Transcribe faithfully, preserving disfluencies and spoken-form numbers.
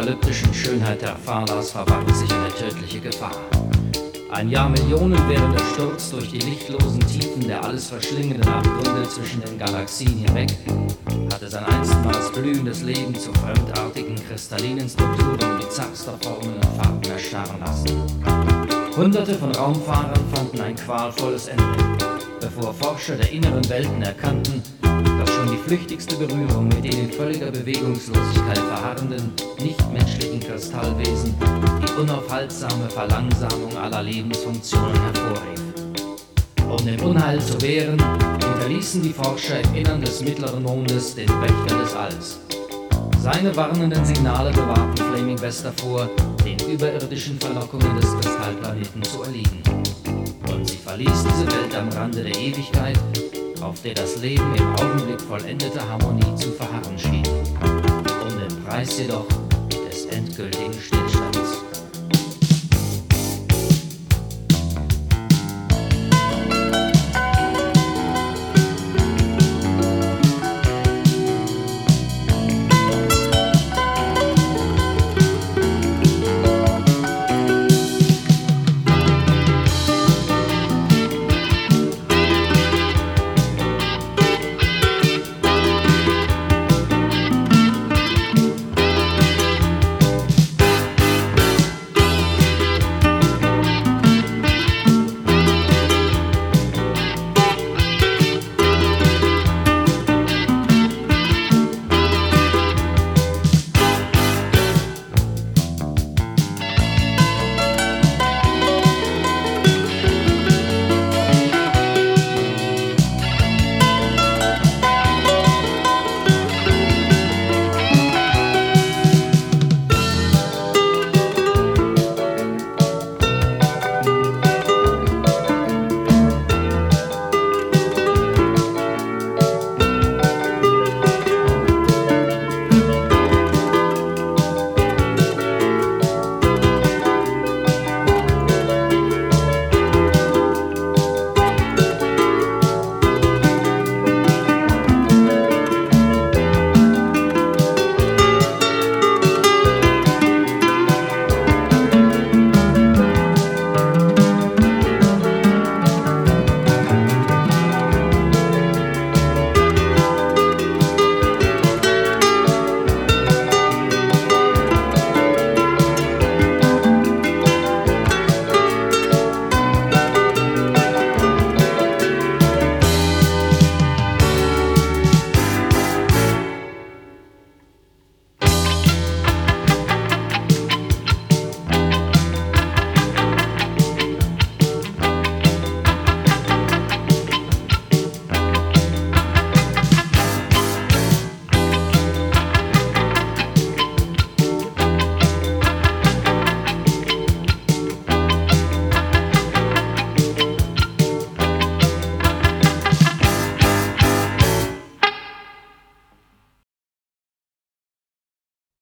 apokalyptischen Schönheit der Fahrlas verbarg sich eine tödliche Gefahr. Ein Jahr millionenwährender Sturz durch die lichtlosen Tiefen der alles verschlingenden Abgründe zwischen den Galaxien hinweg hatte sein einstmals blühendes Leben zu fremdartigen kristallinen Strukturen bizarrster Formen und Farben erstarren lassen. Hunderte von Raumfahrern fanden ein qualvolles Ende, bevor Forscher der inneren Welten erkannten, dass schon die flüchtigste Berührung mit den in völliger Bewegungslosigkeit verharrenden, nichtmenschlichen Kristallwesen die unaufhaltsame Verlangsamung aller Lebensfunktionen hervorrief. Um dem Unheil zu wehren, hinterließen die Forscher im Innern des mittleren Mondes den Wächter des Alls. Seine warnenden Signale bewahrten Flaming West davor, den überirdischen Verlockungen des Kristallplaneten zu erliegen. Und sie verließ diese Welt am Rande der Ewigkeit, auf der das Leben im Augenblick vollendeter Harmonie zu verharren schien, um den Preis jedoch des endgültigen Stillstands.